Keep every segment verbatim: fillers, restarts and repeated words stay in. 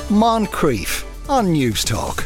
Moncrief on News Talk.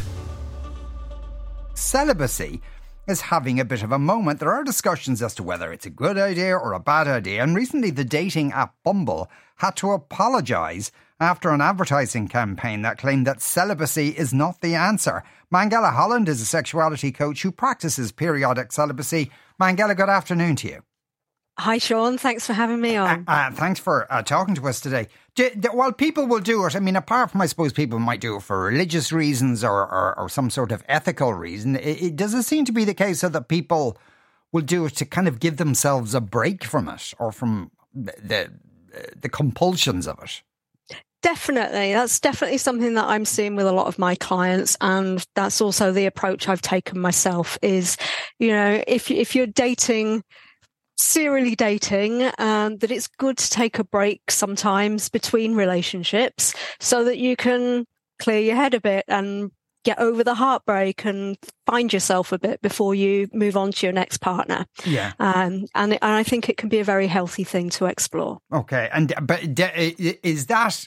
Celibacy is having a bit of a moment. There are discussions as to whether it's a good idea or a bad idea, and recently the dating app Bumble had to apologise after an advertising campaign that claimed that celibacy is not the answer. Mangala Holland is a sexuality coach who practices periodic celibacy. Mangala, good afternoon to you. Hi, Sean. Thanks for having me on. Uh, uh, thanks for uh, talking to us today. Do, do, well, people will do it. I mean, apart from, I suppose, people might do it for religious reasons or, or, or some sort of ethical reason. It, it, does it seem to be the case so that people will do it to kind of give themselves a break from it or from the the, the compulsions of it? Definitely. That's definitely something that I'm seeing with a lot of my clients. And that's also the approach I've taken myself is, you know, if if you're dating... serially dating, um, that it's good to take a break sometimes between relationships so that you can clear your head a bit and get over the heartbreak and find yourself a bit before you move on to your next partner. Yeah. Um, and, and I think it can be a very healthy thing to explore. Okay. And but is that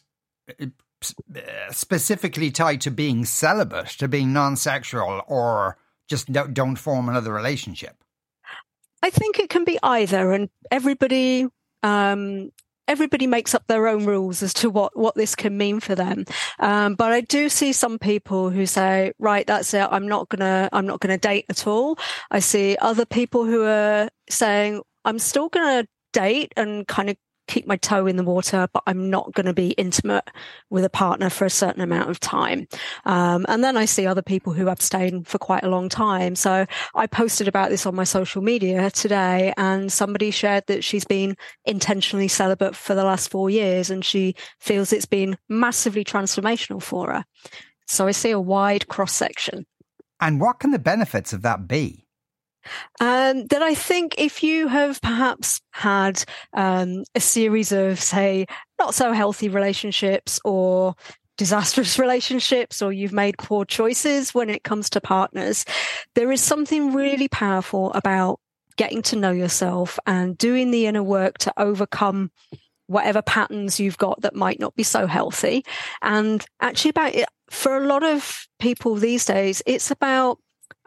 specifically tied to being celibate, to being non-sexual, or just don't form another relationship? I think it can be either, and everybody um, everybody makes up their own rules as to what, what this can mean for them. Um, but I do see some people who say, right, that's it, I'm not gonna I'm not gonna date at all. I see other people who are saying, I'm still gonna date and kind of keep my toe in the water, but I'm not going to be intimate with a partner for a certain amount of time. Um, and then I see other people who abstain for quite a long time. So I posted about this on my social media today, and somebody shared that she's been intentionally celibate for the last four years and she feels it's been massively transformational for her. So I see a wide cross section. And what can the benefits of that be? Um, that I think if you have perhaps had um, a series of, say, not so healthy relationships or disastrous relationships, or you've made poor choices when it comes to partners, there is something really powerful about getting to know yourself and doing the inner work to overcome whatever patterns you've got that might not be so healthy. And actually about it, for a lot of people these days, it's about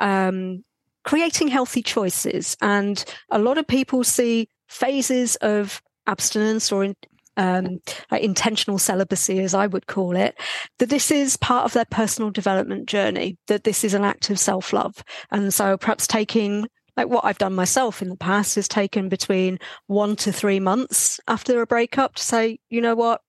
um creating healthy choices. And a lot of people see phases of abstinence or in, um, like intentional celibacy, as I would call it, that this is part of their personal development journey, that this is an act of self-love. And so perhaps taking, like what I've done myself in the past, is taken between one to three months after a breakup to say, you know what,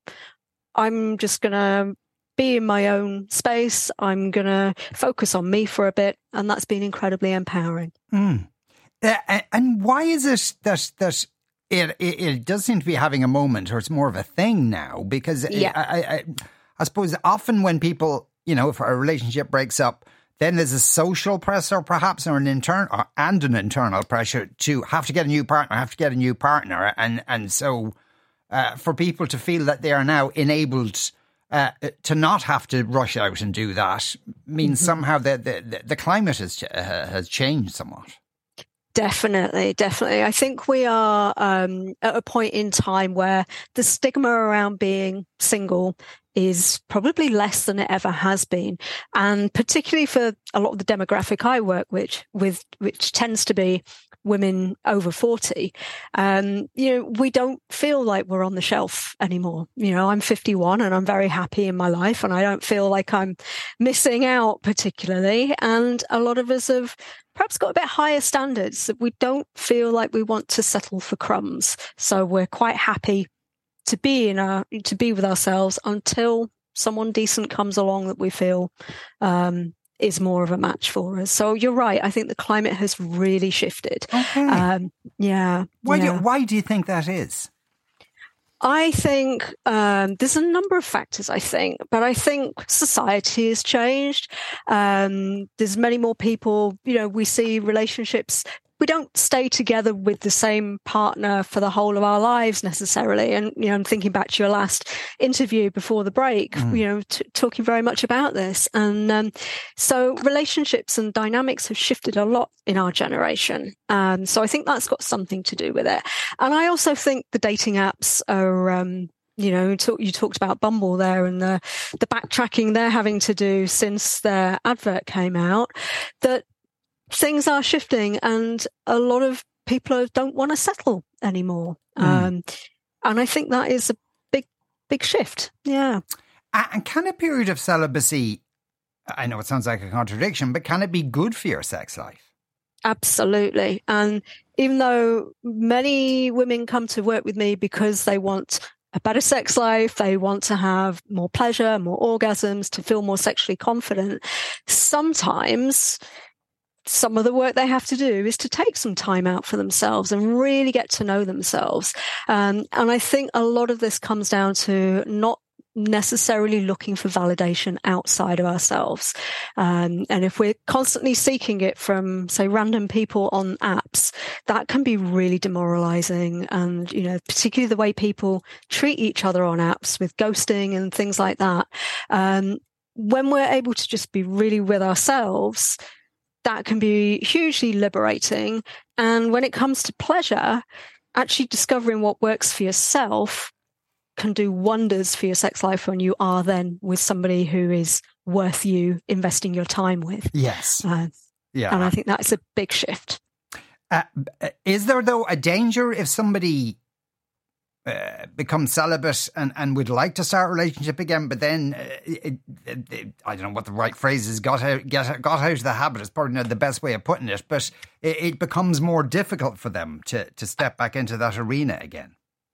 I'm just going to be in my own space. I'm going to focus on me for a bit. And that's been incredibly empowering. Mm. Uh, and why is it that that it, it it does seem to be having a moment, or it's more of a thing now? Because yeah. I, I, I suppose often when people, you know, if a relationship breaks up, then there's a social pressure perhaps, or an internal and an internal pressure to have to get a new partner, have to get a new partner. And, and so uh, for people to feel that they are now enabled Uh, to not have to rush out and do that means mm-hmm. somehow the, the, the climate has uh, has changed somewhat. Definitely, definitely. I think we are um, at a point in time where the stigma around being single is probably less than it ever has been. And particularly for a lot of the demographic I work with, with which tends to be women over forty, um, you know, we don't feel like we're on the shelf anymore. You know, I'm fifty-one and I'm very happy in my life and I don't feel like I'm missing out particularly. And a lot of us have perhaps got a bit higher standards, that we don't feel like we want to settle for crumbs. So we're quite happy to be in our, to be with ourselves until someone decent comes along that we feel, um, is more of a match for us. So you're right. I think the climate has really shifted. Okay. Um, yeah. Why, yeah. Do, why do you think that is? I think um, there's a number of factors, I think, but I think society has changed. Um, there's many more people, you know, we see relationships. We don't stay together with the same partner for the whole of our lives necessarily. And, you know, I'm thinking back to your last interview before the break, mm. you know, t- talking very much about this. And um, so relationships and dynamics have shifted a lot in our generation. And so I think that's got something to do with it. And I also think the dating apps are, um, you know, talk, you talked about Bumble there and the, the backtracking they're having to do since their advert came out, that things are shifting and a lot of people don't want to settle anymore. Mm. Um, and I think that is a big, big shift. Yeah. And can a period of celibacy, I know it sounds like a contradiction, but can it be good for your sex life? Absolutely. And even though many women come to work with me because they want a better sex life, they want to have more pleasure, more orgasms, to feel more sexually confident, sometimes some of the work they have to do is to take some time out for themselves and really get to know themselves. Um, and I think a lot of this comes down to not necessarily looking for validation outside of ourselves. Um, and if we're constantly seeking it from, say, random people on apps, that can be really demoralizing. And, you know, particularly the way people treat each other on apps with ghosting and things like that. Um, when we're able to just be really with ourselves, that can be hugely liberating. And when it comes to pleasure, actually discovering what works for yourself can do wonders for your sex life when you are then with somebody who is worth you investing your time with. Yes. Uh, yeah. And I think that's a big shift. Uh, is there, though, a danger if somebody uh, becomes celibate and, and would like to start a relationship again, but then, uh, it, it, it, I don't know what the right phrase is, got out, get, got out of the habit is probably not the best way of putting it, but it, it becomes more difficult for them to, to step back into that arena again?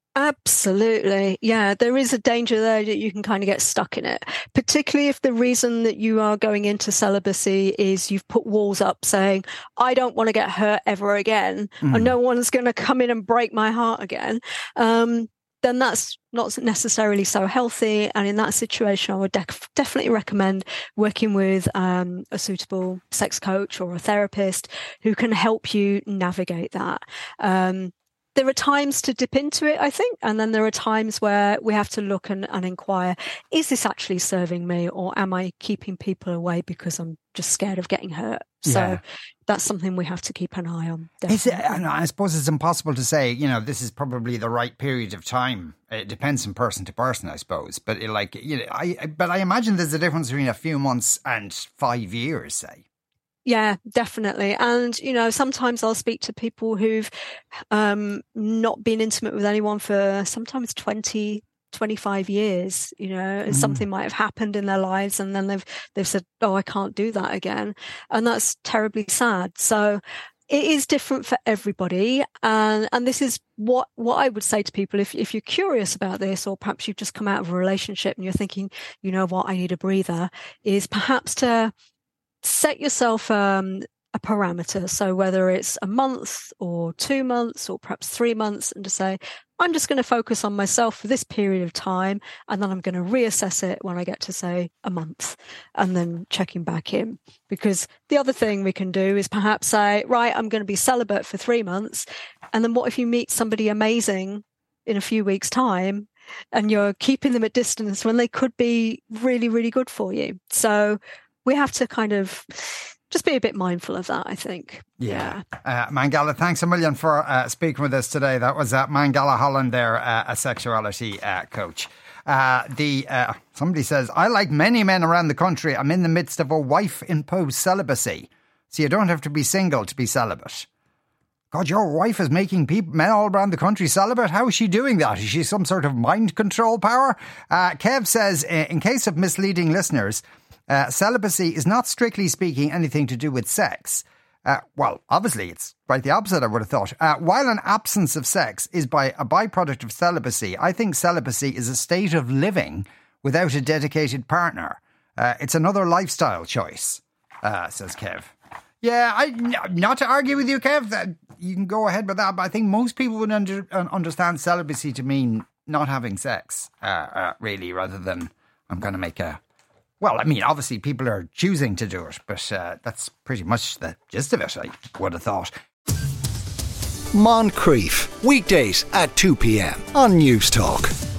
Absolutely. Yeah, there is a danger there that you can kind of get stuck in it, particularly if the reason that you are going into celibacy is you've put walls up saying, I don't want to get hurt ever again, mm. and no one's going to come in and break my heart again. Um, then that's not necessarily so healthy. And in that situation, I would def- definitely recommend working with um, a suitable sex coach or a therapist who can help you navigate that. Um, There are times to dip into it, I think, and then there are times where we have to look and, and inquire, is this actually serving me, or am I keeping people away because I'm just scared of getting hurt? So yeah. That's something we have to keep an eye on. Is it, I suppose it's impossible to say, you know, this is probably the right period of time. It depends from person to person, I suppose. But it, like, you know, I but I imagine there's a difference between a few months and five years, say. Yeah, definitely. And, you know, sometimes I'll speak to people who've um, not been intimate with anyone for sometimes twenty, twenty-five years, you know, and mm. something might have happened in their lives. And then they've, they've said, oh, I can't do that again. And that's terribly sad. So it is different for everybody. And, and this is what, what I would say to people. If, if you're curious about this, or perhaps you've just come out of a relationship and you're thinking, you know what, I need a breather, is perhaps to set yourself um, a parameter. So whether it's a month or two months or perhaps three months, and to say, I'm just going to focus on myself for this period of time, and then I'm going to reassess it when I get to, say, a month, and then checking back in. Because the other thing we can do is perhaps say, right, I'm going to be celibate for three months. And then what if you meet somebody amazing in a few weeks' time, and you're keeping them at distance when they could be really, really good for you? So we have to kind of just be a bit mindful of that, I think. Yeah. yeah. Uh, Mangala, thanks a million for uh, speaking with us today. That was uh, Mangala Holland there, uh, a sexuality uh, coach. Uh, the uh, somebody says, I, like many men around the country, I'm in the midst of a wife-imposed celibacy. So you don't have to be single to be celibate. God, your wife is making people, men all around the country celibate? How is she doing that? Is she some sort of mind control power? Uh, Kev says, in case of misleading listeners, Uh, celibacy is not, strictly speaking, anything to do with sex. Uh, well, obviously, it's quite the opposite, I would have thought. Uh, while an absence of sex is by a byproduct of celibacy, I think celibacy is a state of living without a dedicated partner. Uh, it's another lifestyle choice, uh, says Kev. Yeah, I, not to argue with you, Kev, that you can go ahead with that, but I think most people would under, understand celibacy to mean not having sex, uh, uh, really, rather than I'm going to make a... Well, I mean, obviously people are choosing to do it, but uh, that's pretty much the gist of it, I would have thought. Moncrief, weekdays at two p.m. on News Talk.